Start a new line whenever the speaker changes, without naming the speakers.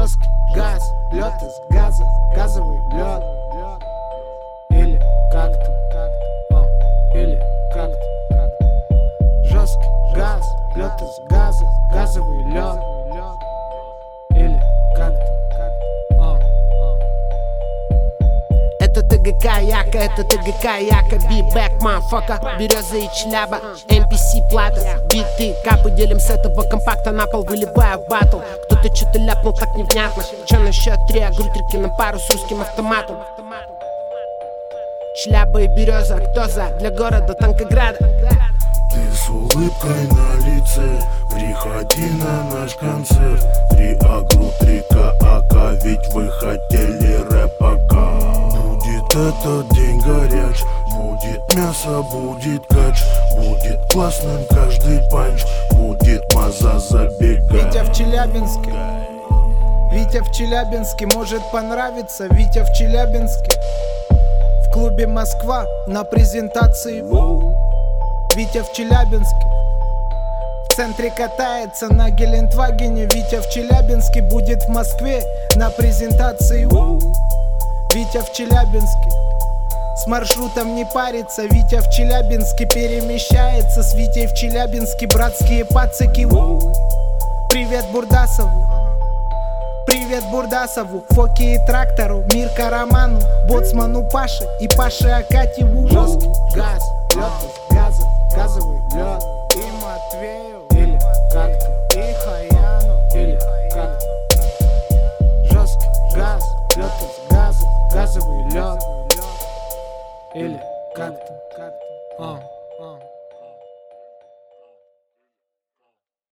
Жесткий газ, лед из газа, газовый лед. Или как-то, или как-то. Жесткий газ, лед из газа, газовый лед. Или как-то.
Это ТГК Яка, это ТГК Яка. Бибэк, мафака, Береза и Челяба, MPC плата, биты, капы. Делим с этого компакта на пол, выливая в батл. Кто-то что-то ляпнул так невнятно. Че на счет 3, агрультрики на пару с русским автоматом. Челяба и Береза, кто за? Для города Танкограда.
Ты с улыбкой на лице, приходи на наш концерт. 3 агру, 3 КАК, ведь вы хотели рэпака. Будет этот день горяч, будет мясо, будет кач. Будет классным каждый панч, будет маза забегать.
Витя в Челябинске, Витя в Челябинске, может понравиться. Витя в Челябинске, в клубе Москва на презентации. Витя в Челябинске, в центре катается на Гелендвагене. Витя в Челябинске, будет в Москве на презентации. Витя в Челябинске, с маршрутом не парится. Витя в Челябинске перемещается. С Витей в Челябинске братские пацаки. Привет Бурдасову, привет Бурдасову, Фоке и Трактору, Мирка Роману, Боцману Паше и Паше Акатьеву. Жесткий газ, лед из газа, газовый лед. И Матвею.